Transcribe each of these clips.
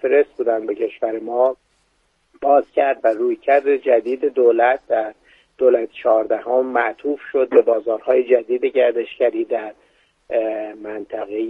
فرست بودن به کشور ما باز کرد و رویکرد جدید دولت در دولت 14 معطوف شد به بازارهای جدید گردشگری در منطقه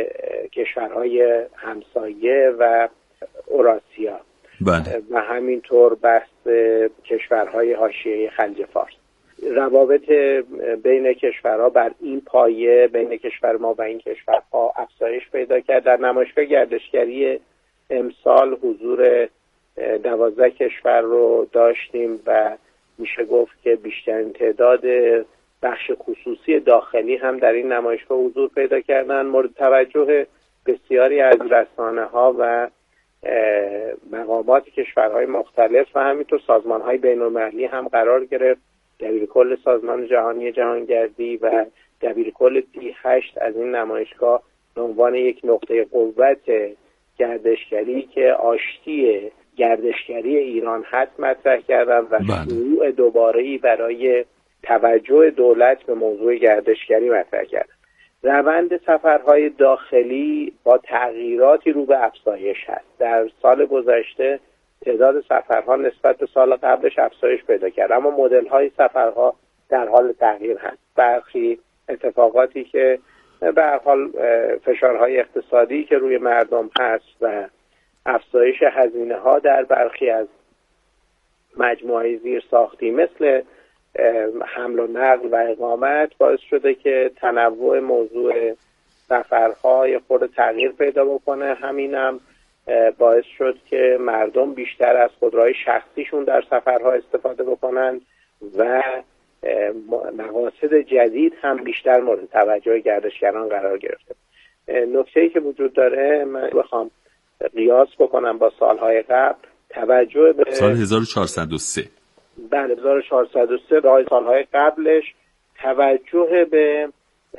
کشورهای همسایه و اوراسیا و همینطور بحث کشورهای حاشیه خلیج فارس. روابط بین کشورها بر این پایه بین کشور ما و این کشورها افزایش پیدا کرد. در نمایشگاه گردشگری امسال حضور 12 کشور رو داشتیم و میشه گفت که بیشترین تعداد بخش خصوصی داخلی هم در این نمایشگاه حضور پیدا کردن. مورد توجه بسیاری از رسانه‌ها و مقامات کشورهای مختلف و همینطور سازمان‌های بین‌المللی هم قرار گرفت. دبیرکل سازمان جهانی جهانگردی و دبیرکل D8 از این نمایشگاه به عنوان یک نقطه قوت گردشگری که آشتی گردشگری ایران هست مطرح کردن و شروع دوباره‌ای برای توجه دولت به موضوع گردشگری مطرح کردن. روند سفرهای داخلی با تغییراتی رو به افزایش هست. در سال گذشته تعداد سفرها نسبت به سال قبلش افزایش پیدا کرد، اما مدل‌های سفرها در حال تغییر هست. برخی اتفاقاتی که به هر حال فشارهای اقتصادی که روی مردم هست و افزایش هزینه‌ها در برخی از مجموعه زیرساختی مثل حمل و نقل و اقامت باعث شده که تنوع موضوع سفرهای خود تغییر پیدا بکنه. همینم باعث شد که مردم بیشتر از خودروهای شخصیشون در سفرها استفاده بکنن و مقاصد جدید هم بیشتر مورد توجه گردشگران قرار گرفته. نکته‌ای که وجود داره من بخوام قیاس بکنم با سالهای قبل، توجه به سال 1403 بله 1403 راه سالهای قبلش توجه به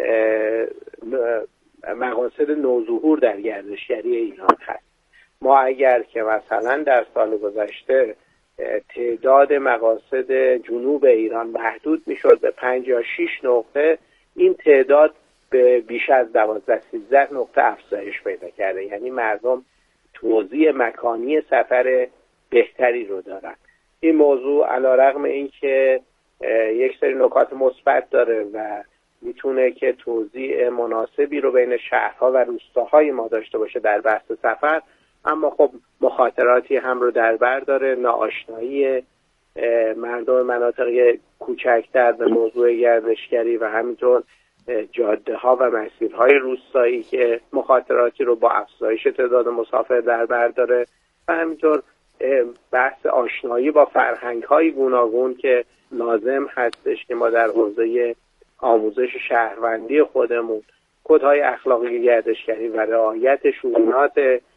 مقاصد نوظهور در گردشگری ایران هست. ما اگر که مثلا در سال گذشته تعداد مقاصد جنوب ایران محدود میشد به 5 یا 6 نقطه، این تعداد به بیش از 12-13 نقطه افزایش پیدا کرده. یعنی مردم توزیع مکانی سفر بهتری رو دارن. این موضوع علیرغم اینکه یک سری نکات مثبت داره و میتونه که توزیع مناسبی رو بین شهرها و روستاهای ما داشته باشه در بحث سفر، اما خب مخاطراتی هم رو در بر داره. ناآشنایی مردم مناطق کوچکتر به موضوع گردشگری و همینطور جاده ها و مسیرهای روستایی که مخاطراتی رو با افزایش تعداد مسافر در بر داره و همینطور بحث آشنایی با فرهنگ های گوناگون که لازم هستش که ما در حوزه آموزش شهروندی خودمون کدهای اخلاقی گردشگری و رعایت شؤونات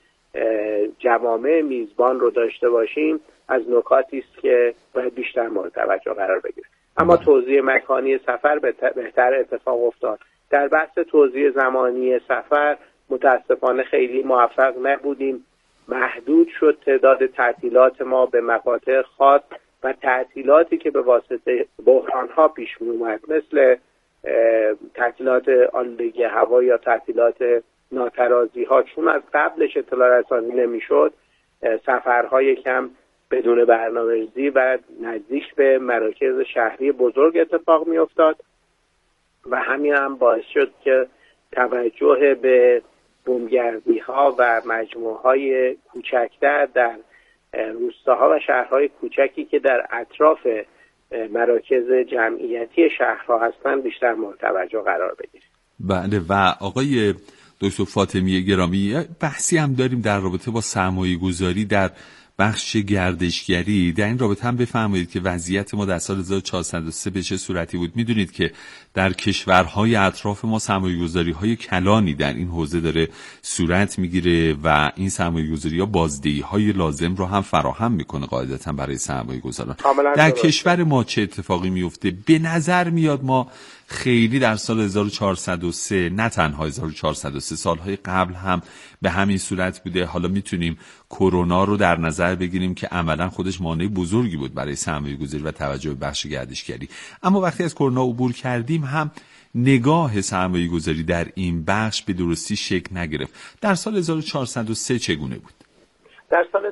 جوامع میزبان رو داشته باشیم از نکاتی است که باید بیشتر مورد توجه قرار بگیره. اما توزیع مکانی سفر بهتر اتفاق افتاد. در بحث توزیع زمانی سفر متاسفانه خیلی موفق نبودیم. محدود شد تعداد تعطیلات ما به مقاطع خاص و تعطیلاتی که به واسطه بحران‌ها پیش می‌اومد مثل تعطیلات آلودگی هوا یا تعطیلات ناترازی‌ها، چون از قبلش اطلاع رسانی نمی‌شد، سفرهای کم بدون برنامه‌ریزی و نزدیک به مراکز شهری بزرگ اتفاق می‌افتاد و همین هم باعث شد که توجه به بومگردی‌ها و مجموعه‌های کوچکتر در روستاها و شهرهای کوچکی که در اطراف مراکز جمعیتی شهرها هستند بیشتر مورد توجه قرار بگیره. بله و آقای دکتر فاطمی گرامی، بحثی هم داریم در رابطه با سرمایه‌گذاری در بخش گردشگری. در این رابطه هم بفرمایید که وضعیت ما در سال 1403 به چه صورتی بود؟ میدونید که در کشورهای اطراف ما سرمایه‌گذاری‌های کلانی در این حوزه داره صورت میگیره و این سرمایه‌گذاری‌ها بازدهی‌های لازم رو هم فراهم میکنه قاعدتاً برای سرمایه‌گذاران. در کشور ما چه اتفاقی میفته؟ به نظر میاد ما خیلی در سال 1403 نه تنها 1403 سالهای قبل هم به همین صورت بوده. حالا میتونیم کرونا رو در نظر بگیریم که عملا خودش مانع بزرگی بود برای سرمایه‌گذاری و توجه به بخش گردشگری، اما وقتی از کرونا عبور کردیم هم نگاه سرمایه‌گذاری در این بخش به درستی شکل نگرفت. در سال 1403 چگونه بود؟ در سال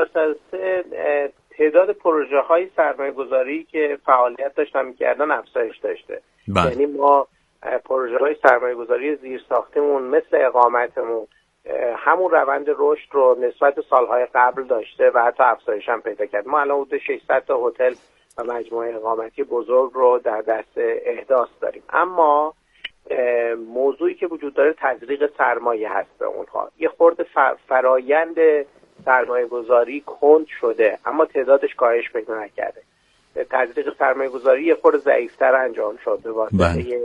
1403 تعداد پروژه های سرمایه گذاری که فعالیت داشتن میکردن افزایش داشته. یعنی ما پروژه های سرمایه گذاری زیر ساختمون مثل اقامتمون همون روند رشد رو نسبت سالهای قبل داشته و حتی افزایش هم پیدا کرد. ما الان حدود 600 تا هتل و مجموعه اقامتی بزرگ رو در دست احداث داریم. اما موضوعی که وجود داره تزریق سرمایه هست به اونها. یه خورده فرایند سرمایه گذاری کند شده اما تعدادش کاهش پیدا نکرده. تزریق سرمایه گذاری یه خورده ضعیفتر انجام شد به واسطه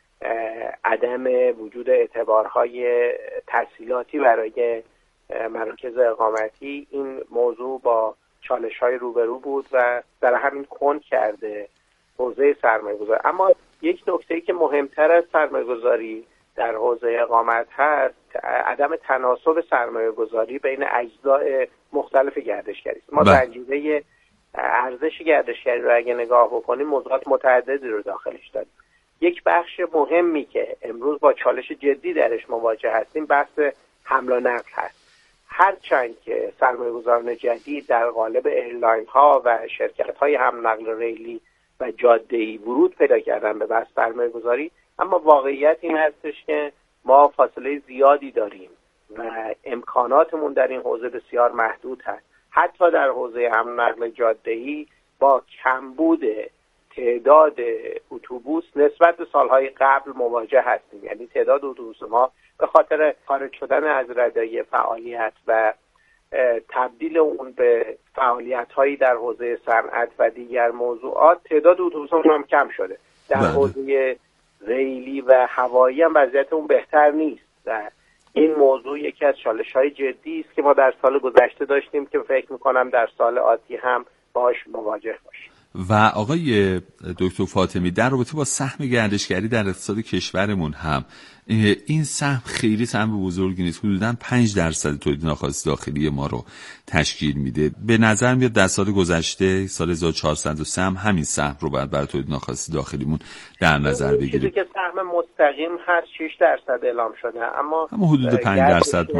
عدم وجود اعتبارهای تسهیلاتی برای مراکز اقامتی. این موضوع با چالش‌های روبرو بود و در همین کند کرده حوزه سرمایه‌گذاری. اما یک نکته‌ای که مهمتر از سرمایه‌گذاری در حوزه اقامت هست عدم تناسب سرمایه‌گذاری بین اجزای مختلف گردشگری است. ما زنجیره ارزش گردشگری رو اگه نگاه بکنیم موضوعات متعددی رو داخلش داریم. یک بخش مهمی که امروز با چالش جدی درش مواجه هستیم بحث حمل و نقل هست. هرچند که سرمایه‌گذاران جدید در قالب ایرلاین ها و شرکت های حمل و نقل ریلی و جاده‌ای ورود پیدا کردن به بحث سرمایه‌گذاری، اما واقعیت این هستش که ما فاصله زیادی داریم و امکاناتمون در این حوزه بسیار محدود هست. حتی در حوزه حمل و نقل جاده‌ای با کمبود تعداد اتوبوس نسبت به سالهای قبل مواجه هستیم. یعنی تعداد اتوبوس ما به خاطر خارج شدن از رده فعالیت و تبدیل اون به فعالیت‌هایی در حوزه صنعت و دیگر موضوعات تعداد اتوبوس‌ها هم کم شده. در حوزه ریلی و هوایی هم وضعیت اون بهتر نیست و این موضوع یکی از چالش‌های جدی است که ما در سال گذشته داشتیم که فکر می‌کنم در سال آتی هم باهاش مواجه باشیم. و آقای دکتر فاطمی در رابطه با سهم گردشگری در اقتصاد کشورمون هم این سهم خیلی سهم بزرگی نیست، حدوداً 5% تولید ناخالص داخلی ما رو تشکیل میده. به نظر میاد در سال گذشته سال 1403 هم همین سهم رو باید برای تولید ناخالص داخلیمون در نظر بگیریم. چیزی که سهم مستقیم هست 6% اعلام شده، اما حدود 5%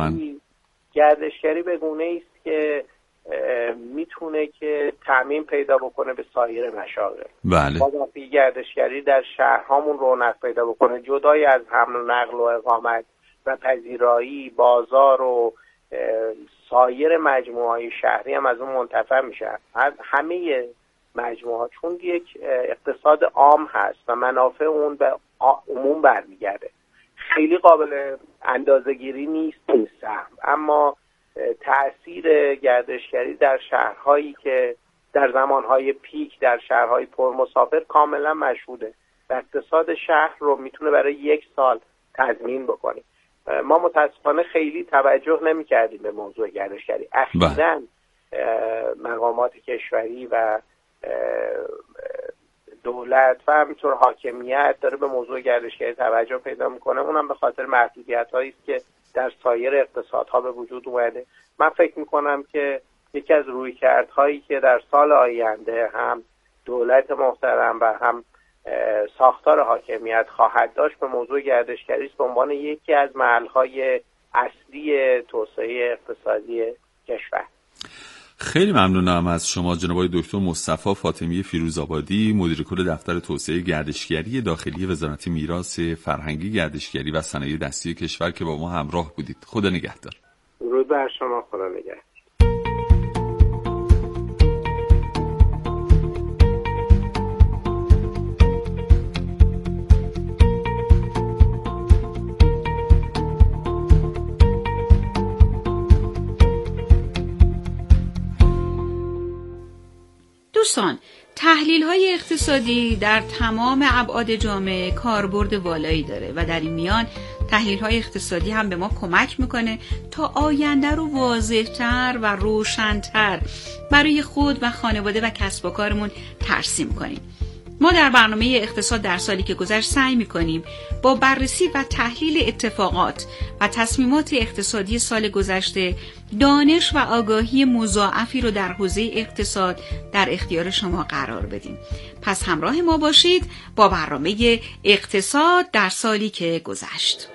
گردشگری به گونه‌ای است که میتونه که تأمین پیدا بکنه به سایر مشاغل. بله. وقتی گردشگری در شهرهامون رونق پیدا بکنه جدای از حمل و نقل و اقامت و پذیرایی، بازار و سایر مجموعه‌های شهری هم از اون منتفع میشه. همه مجموعه چون یک اقتصاد عام هست و منافع اون به عموم برمیگرده. خیلی قابل اندازه‌گیری نیست این سهم، اما تأثیر گردشگری در شهرهایی که در زمانهای پیک در شهرهای پرمسافر کاملا مشهوده و اقتصاد شهر رو میتونه برای 1 سال تضمین بکنه. ما متاسفانه خیلی توجه نمی کردیم به موضوع گردشگری. اخیراً مقامات کشوری و دولت و همینطور حاکمیت داره به موضوع گردشگری توجه پیدا میکنه. اونم به خاطر محدودیت‌هایی است که در سایر اقتصادها به وجود اومده. من فکر میکنم که یکی از رویکردهایی که در سال آینده هم دولت محترم و هم ساختار حاکمیت خواهد داشت به موضوع گردشگری است به عنوان یکی از محل‌های اصلی توسعه اقتصادی کشور. خیلی ممنونم از شما جناب آقای دکتر مصطفی فاطمی فیروزآبادی، مدیر کل دفتر توسعه گردشگری داخلی وزارت میراث فرهنگی، گردشگری و صنایع دستی کشور که با ما همراه بودید. خدا نگهدار. درود بر شما. خدا نگهدار. دوستان، تحلیل‌های اقتصادی در تمام ابعاد جامعه کاربرد والایی داره و در این میان تحلیل‌های اقتصادی هم به ما کمک میکنه تا آینده رو واضح‌تر و روشن‌تر برای خود و خانواده و کسب و کارمون ترسیم کنیم. ما در برنامه اقتصاد در سالی که گذشت سعی می‌کنیم با بررسی و تحلیل اتفاقات و تصمیمات اقتصادی سال گذشته دانش و آگاهی مضاعفی رو در حوزه اقتصاد در اختیار شما قرار بدیم. پس همراه ما باشید با برنامه اقتصاد در سالی که گذشت.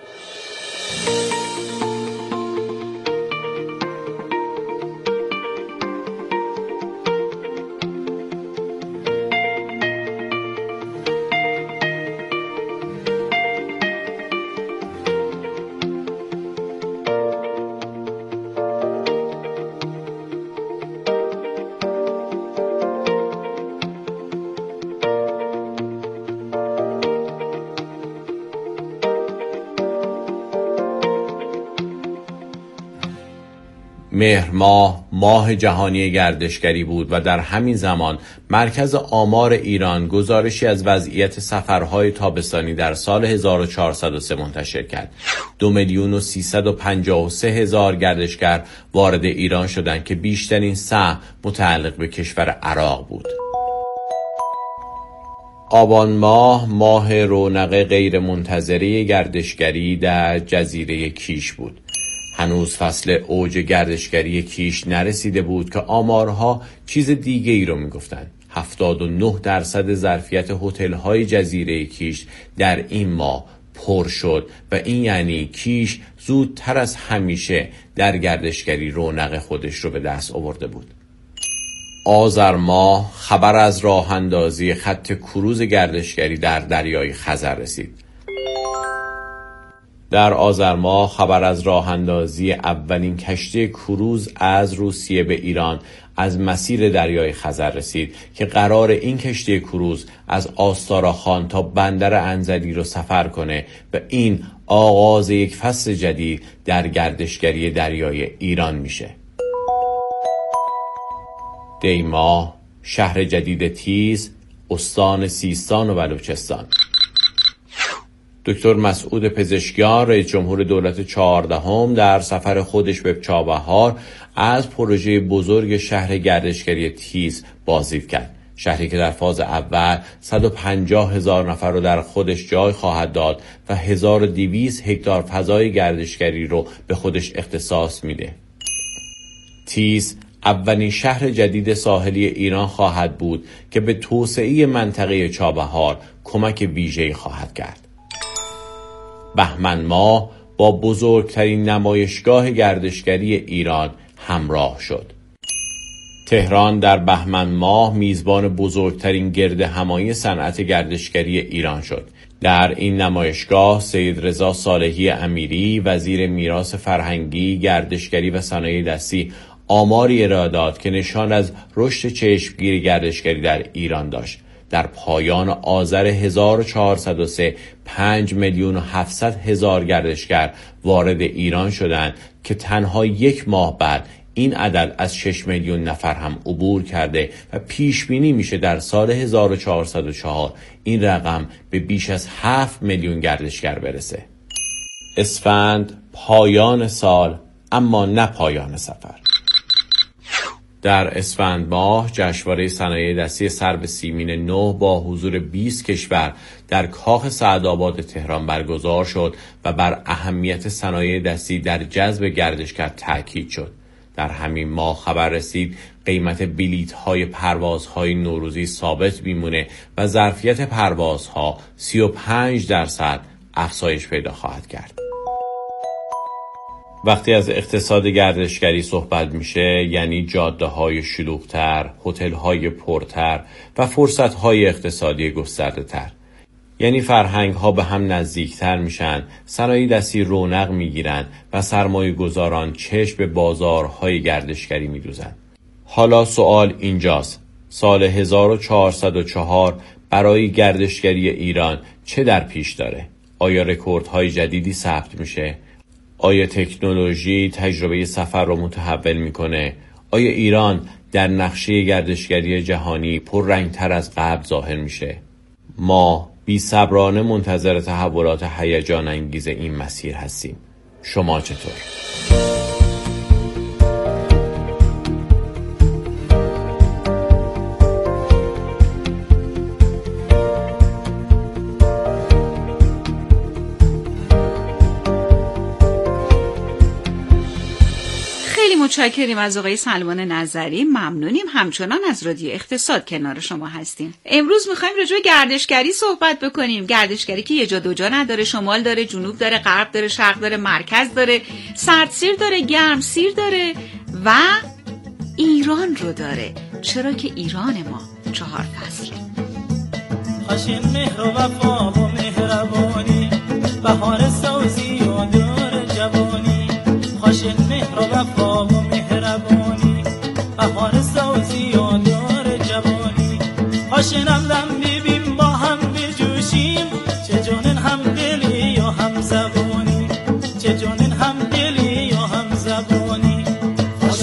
مهر ماه جهانی گردشگری بود و در همین زمان مرکز آمار ایران گزارشی از وضعیت سفرهای تابستانی در سال 1403 منتشر کرد. 2,353,000 گردشگر وارد ایران شدند که بیشترین سهم متعلق به کشور عراق بود. آبان ماه رونق غیر منتظره گردشگری در جزیره کیش بود. هنوز فصل اوج گردشگری کیش نرسیده بود که آمارها چیز دیگه ای رو میگفتن. 79% ظرفیت هتل‌های جزیره کیش در این ماه پر شد و این یعنی کیش زودتر از همیشه در گردشگری رونق خودش رو به دست آورده بود. آذر ماه خبر از راه اندازی خط کروز گردشگری در دریای خزر رسید. در آذر ماه خبر از راه اندازی اولین کشتی کروز از روسیه به ایران از مسیر دریای خزر رسید که قرار این کشتی کروز از آستاراخان تا بندر انزلی رو سفر کنه و این آغاز یک فصل جدید در گردشگری دریای ایران میشه. دی ماه شهر جدید تیز، استان سیستان و بلوچستان. دکتر مسعود پزشکیان رئیس جمهور دولت 14 در سفر خودش به چابهار از پروژه بزرگ شهر گردشگری تیز بازدید کرد. شهری که در فاز اول 150,000 نفر رو در خودش جای خواهد داد و 1200 هکتار فضای گردشگری رو به خودش اختصاص میده. تیز اولین شهر جدید ساحلی ایران خواهد بود که به توسعه منطقه چابهار کمک ویژه‌ای خواهد کرد. بهمن ماه با بزرگترین نمایشگاه گردشگری ایران همراه شد. تهران در بهمن ماه میزبان بزرگترین گرد همایی صنعت گردشگری ایران شد. در این نمایشگاه سید رضا صالحی امیری وزیر میراث فرهنگی، گردشگری و صنایع دستی آماری ارائه داد که نشان از رشد چشمگیر گردشگری در ایران داشت. در پایان آذر 1403 5,700,000 گردشگر وارد ایران شدند که تنها یک ماه بعد این عدد از 6 میلیون نفر هم عبور کرده و پیش بینی میشه در سال 1404 این رقم به بیش از 7 میلیون گردشگر برسه. اسفند پایان سال اما نه پایان سفر. در اسفند ماه جشنواره صنایع دستی سرو سیمین 9 با حضور 20 کشور در کاخ سعدآباد تهران برگزار شد و بر اهمیت صنایع دستی در جذب گردشگر تاکید شد. در همین ماه خبر رسید قیمت بلیط‌های پروازهای نوروزی ثابت میمونه و ظرفیت پروازها 35% افزایش پیدا خواهد کرد. وقتی از اقتصاد گردشگری صحبت میشه یعنی جاده‌های شلوغ‌تر، هتل‌های پرتر و فرصت‌های اقتصادی گسترده‌تر. یعنی فرهنگ‌ها به هم نزدیکتر میشن، صنایع دستی رونق میگیرن و سرمایه‌گذاران چشم به بازارهای گردشگری میدوزن. حالا سوال اینجاست: سال 1404 برای گردشگری ایران چه در پیش داره؟ آیا رکوردهای جدیدی ثبت میشه؟ آیا تکنولوژی تجربه سفر رو متحول میکنه؟ آیا ایران در نقشه گردشگری جهانی پررنگتر از قبل ظاهر میشه؟ ما بی‌صبرانه منتظر تحولات هیجان انگیز این مسیر هستیم. شما چطور؟ متشکریم از آقای سلمان نظری، ممنونیم. همچنان از رادیو اقتصاد کنار شما هستیم. امروز میخوایم راجع به گردشگری صحبت بکنیم. گردشگری که یه جا دو جا نداره، شمال داره، جنوب داره، غرب داره، شرق داره، مرکز داره، سردسیر داره، گرم سیر داره و ایران رو داره. چرا که ایران ما 4 فصل. خشن مهر و وفا و مهربانی، بهار سوزی و دور جوانی. خشن مهر و وفا و مهربانی، بهار سوزی و دور جوانی. خشنم دم ببین با هم بجوشیم، چه جانن هم دلی و هم زبانی، چه جانن هم دلی و هم زبانی.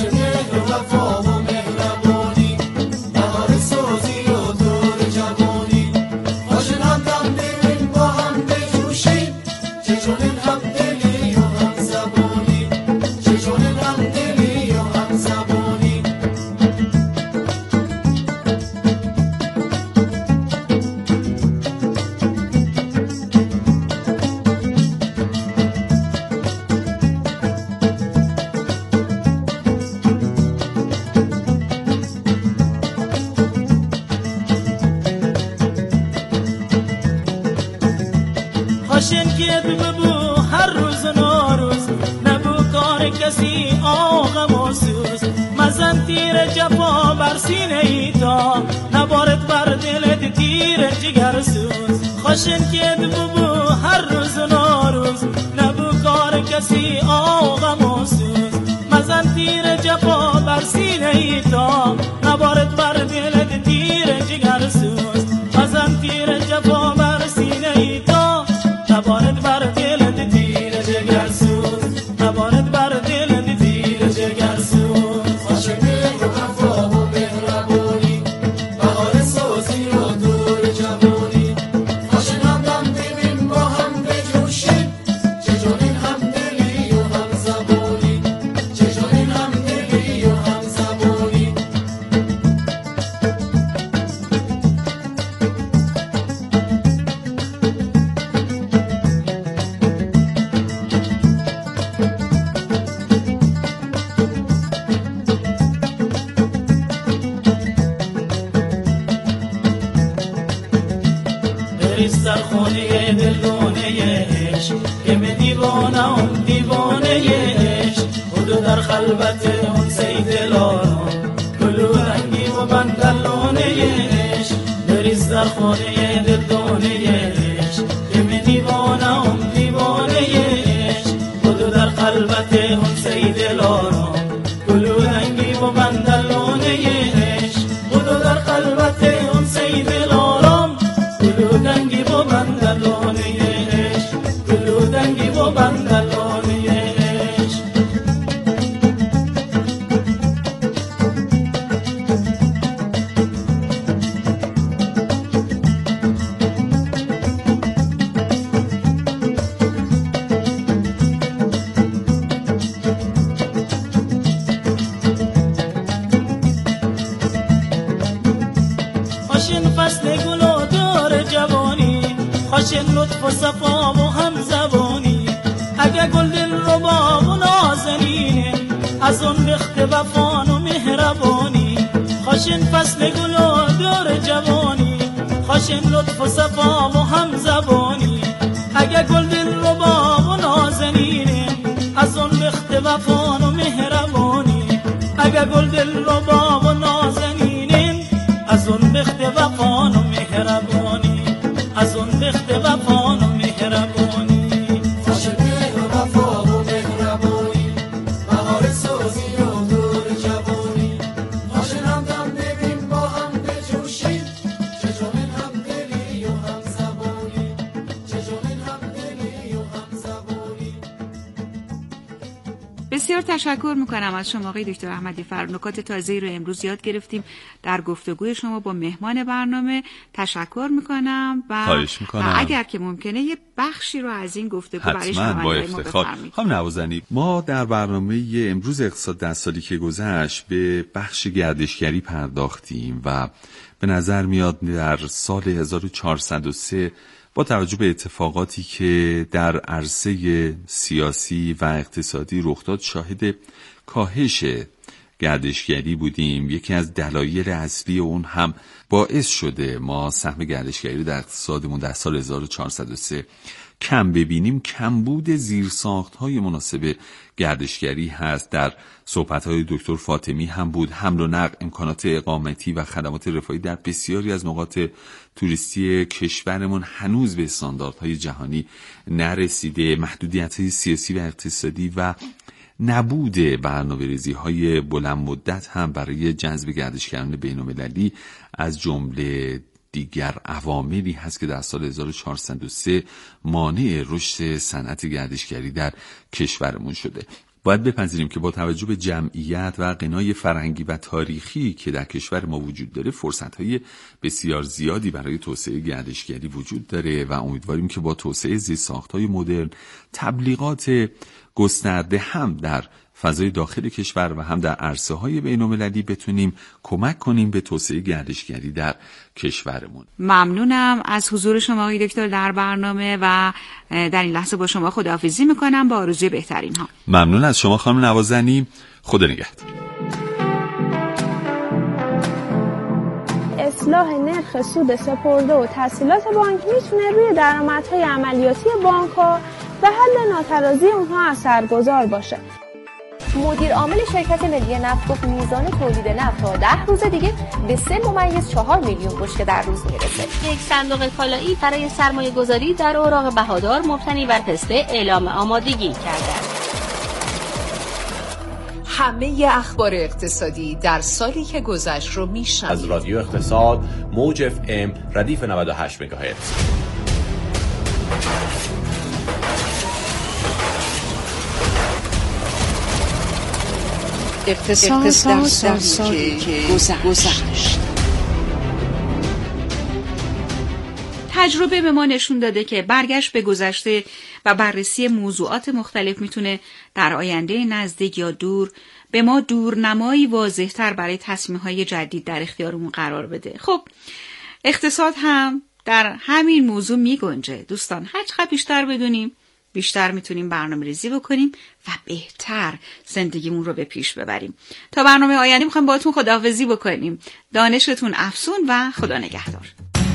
خاشن که ببو هر روز ناروز نبو کار کسی آقا موسوس مزن تیر جفا بر سینه ای تا نبارد بر دلت تیر جگر سوز خاشن که ببو هر روز ناروز نبو کار کسی آقا موسوس مزن تیر جفا بر سینه ای تا نبارد بر دلت تیر جگر سوز مزن تیر جفا بر سینه ای تا نبارد بر دلت تیر جگر سوز نبارد بر دلت تیر جگر سوز خاشن مهر و وفا و مهربانی بهار سازی و دور جوانی خاشن همدم ببین با هم بجوشیم چجانین هم دلی و هم زبانی چجانین هم دلی و هم زبانی بریز در خونه دلگونه عشق که من دیوانم دیوانه عشق خودو در خلوت اون سید دلارم گلو رنگی و بندلونه عشق بریز در خونه دلگونه عشق که من دیوانم دیوانه عشق خودو در خلوت اون سید دلارم گلو رنگی و بندلونه عشق خودو در خلوت اون سید دلارم گلو دنگی و بندلونه عشق گلو دنگی و بندلونه عشق خاشن فصل گل و دور جوانی خاشن لطف و صفا و هم زبانی اگه گل دل ربا و نازنینه از اون بخت وفان و مهربانی خاشن فصل گل و دور جوانی خاشن لطف و صفا و هم زبانی اگه گل دل ربا و نازنینه از اون بخت وفان و مهربانی اگه گل دل ربا و نازنینه از اون بخت وفان و مهربانی از اون بخت وفان و مهربانی خاشن مهر و وفا و مهربانی بهار سازی و دور جوانی خاشن همدم ببین با هم بجوشیم چجانین هم دلی و هم زبانی چجانین هم دلی و هم زبانی بسیار تشکر میکنم از شما آقای دکتر احمدی فر. نکات تازه‌ای رو امروز یاد گرفتیم در گفتگوی شما با مهمان برنامه. تشکر میکنم و اگر که ممکنه یه بخشی رو از این گفتگو برای شنوندگان ما بفرمایید. خانم نوازنی، ما در برنامه امروز اقتصاد در سالی که گذشت به بخش گردشگری پرداختیم و به نظر میاد در سال 1403 با توجه به اتفاقاتی که در عرصه سیاسی و اقتصادی رخ داد شاهد کاهش گردشگری بودیم. یکی از دلایل اصلی اون هم باعث شده ما سهم گردشگری در اقتصادمون در سال 1403 کم ببینیم. کمبود زیرساخت‌های مناسب گردشگری هست. در صحبت‌های دکتر فاطمی هم بود. حمل و نقل، امکانات اقامتی و خدمات رفاهی در بسیاری از نقاط توریستی کشورمون هنوز به استانداردهای جهانی نرسیده. محدودیت‌های سیاسی و اقتصادی و نبود برنامه‌ریزی‌های بلند مدت هم برای جذب گردشگران بین‌المللی از جمله دیگر عواملی هست که در سال 1403 مانع رشد صنعت گردشگری در کشورمون شده. باید بپذیریم که با توجه به جمعیت و غنای فرهنگی و تاریخی که در کشور ما وجود داره، فرصت‌های بسیار زیادی برای توسعه گردشگری وجود داره و امیدواریم که با توسعه زیرساخت‌های مدرن، تبلیغات گسترده هم در فضای داخل کشور و هم در عرصه‌های بین‌المللی بتونیم کمک کنیم به توسعه گردشگری در کشورمون. ممنونم از حضور شما آقای دکتر در برنامه و در این لحظه با شما خداحافظی میکنم با آرزوی بهترین ها. ممنون از شما خانم نوازنی. خدا نگهدار. اصلاح نرخ سود سپرده و تسهیلات بانک میتونه روی درآمدهای عملیاتی بانک‌ها و حل ناترازی اونها اثرگذار باشه. مدیر عامل شرکت ملی نفت گفت میزان تولید نفت تا 10 روز دیگه به 3.4 میلیون بشکه در روز میرسه. یک صندوق کالایی برای سرمایه گذاری در اوراق بهادار مبتنی بر پسته اعلام آمادگی کرده. همه اخبار اقتصادی در سالی که گذشت رو میشنوید از رادیو اقتصاد موج FM ردیف 98 مگاهرتز. اقتصاد در سالی که گذشت. تجربه به ما نشون داده که برگشت به گذشته و بررسی موضوعات مختلف میتونه در آینده نزدیک یا دور به ما دورنمایی واضح‌تر برای تصمیم‌های جدید در اختیارمون قرار بده. خب اقتصاد هم در همین موضوع میگنجه. دوستان هر چقدر بیشتر بدونیم بیشتر میتونیم برنامه‌ریزی بکنیم و بهتر زندگیمون رو به پیش ببریم. تا برنامه آینده میخوایم باهاتون خداحافظی بکنیم. دانشتون افزون و خدا نگهدار.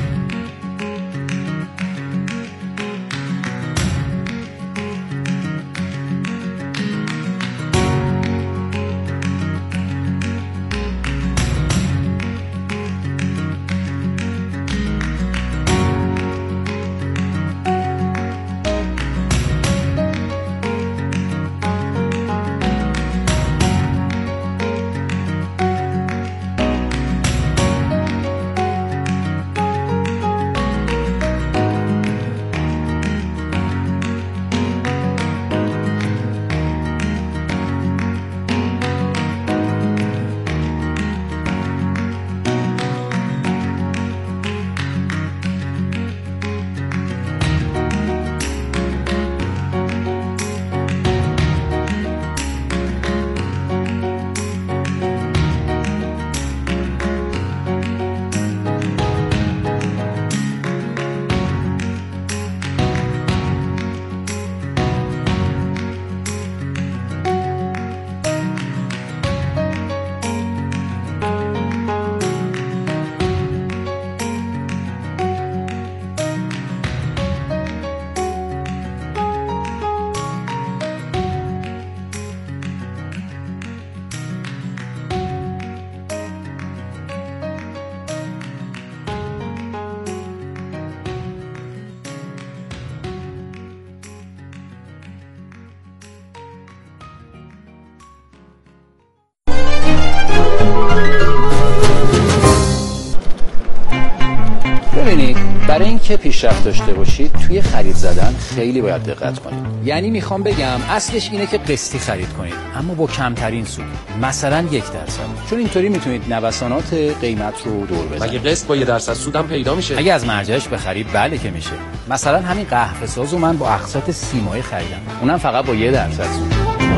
برای اینکه پیشرفت داشته باشید توی خرید زدن خیلی باید دقت کنید. یعنی میخوام بگم اصلش اینه که قسطی خرید کنید اما با کمترین سود، مثلا 1%، چون اینطوری میتونید نوسانات قیمت رو دور بزنید. مگه قسط با 1% سودم پیدا میشه؟ اگه از مرجعش بخرید بله که میشه. مثلا همین قهوه سازو من با اقساط 30 ماهه خریدم، اونم فقط با 1% سود.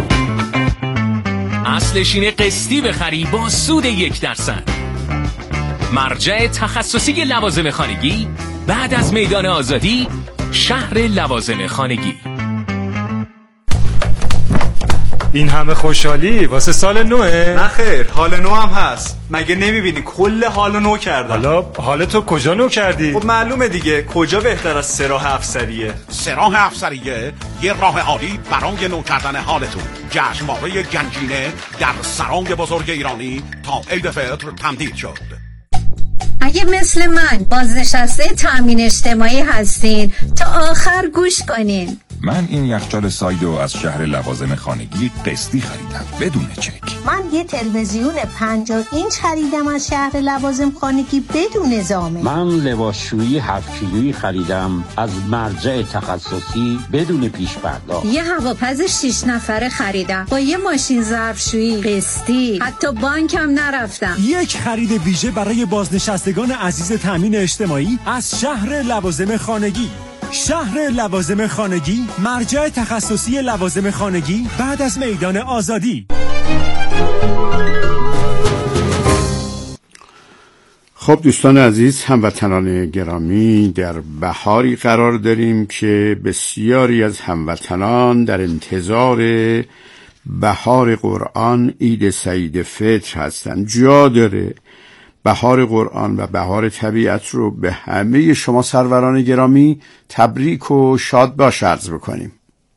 اصلش اینه قسطی بخری با سود 1%. مرجع تخصصی لوازم خانگی بعد از میدان آزادی، شهر لوازم خانگی. این همه خوشحالی واسه سال نوه؟ نه خیر، حال نو هم هست. مگه نمیبینی کل حالو نو کردم؟ حالا حال تو کجا نو کردی؟ خب معلومه دیگه، کجا بهتر از سراح افسریه؟ سراح افسریه یه راه عالی برای نو کردن حالتون. جشنواره گنجینه در سرای بزرگ ایرانی تا عید فطر تمدید شد. اگه مثل من بازنشسته تامین اجتماعی هستین تا آخر گوش کنین. من این یخچال سایدو از شهر لوازم خانگی قسطی خریدم بدون چک. من یه تلویزیون 50 اینچ خریدم از شهر لوازم خانگی بدون زامن. من لباسشویی 7 کیلویی خریدم از مرجع تخصصی بدون پیش پرداخت. یه هواپز 6 نفره خریدم با یه ماشین ظرفشویی قسطی، حتی بانکم نرفتم. یک خرید ویژه برای بازنشستگان عزیز تامین اجتماعی از شهر لوازم خانگی. شهر لوازم خانگی، مرجع تخصصی لوازم خانگی بعد از میدان آزادی. خب دوستان عزیز، هموطنان گرامی، در بهاری قرار داریم که بسیاری از هموطنان در انتظار بهار قرآن، عید سعید فطر هستند. جا داره بهار قرآن و بهار طبیعت رو به همه شما سروران گرامی تبریک و شاد باش عرض بکنیم.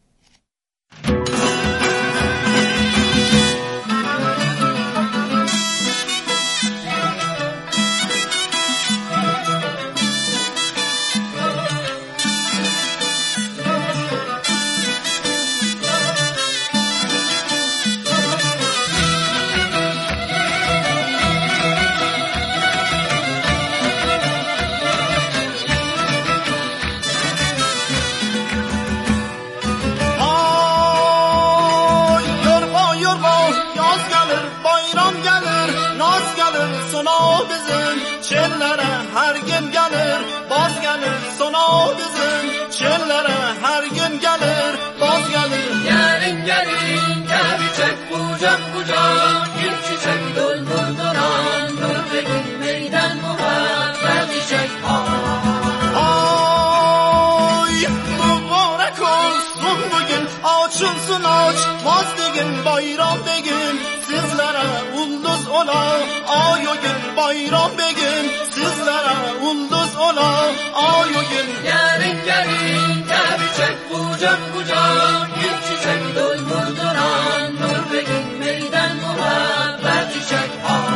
bayram begin sizlere ulduz ola ayogin gelin gelin gerçek kucak kucak bir çiçek doldurduran nur begin meydan muhabbet çiçek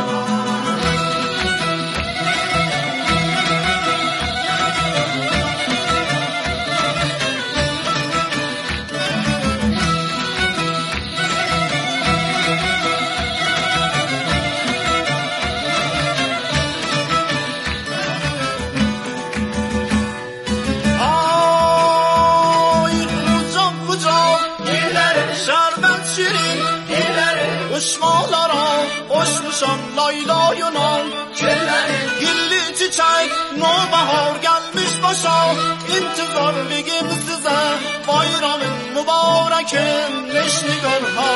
Layla Yunan gilli çiçek nobahar gelmiş başa intizar begim size bayramın mübarekin neşli görha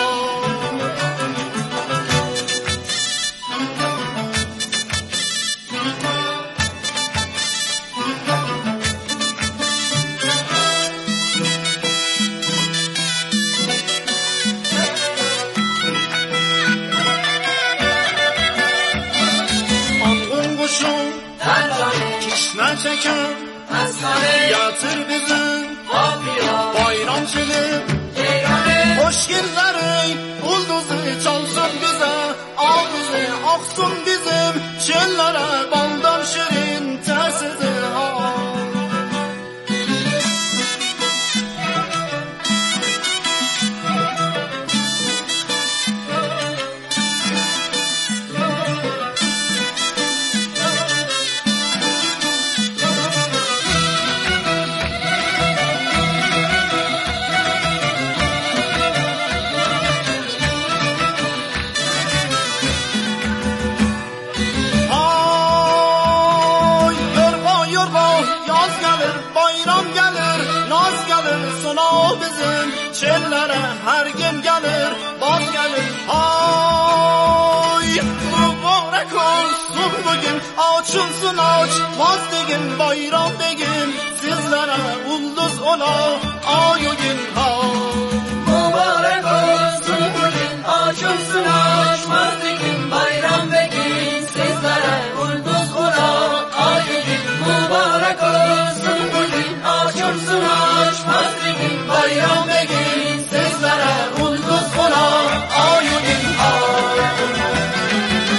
çeken yatır bizim bayram çelim hoş günleri ulduzu çalsın bize ağzı aksın bizim çellere baldan şirin tersizi çellere her gün gelir baz gelir ay mübarek olsun bugün açılsın açmaz digin bayram begin sizlere ulduz ola ay o gün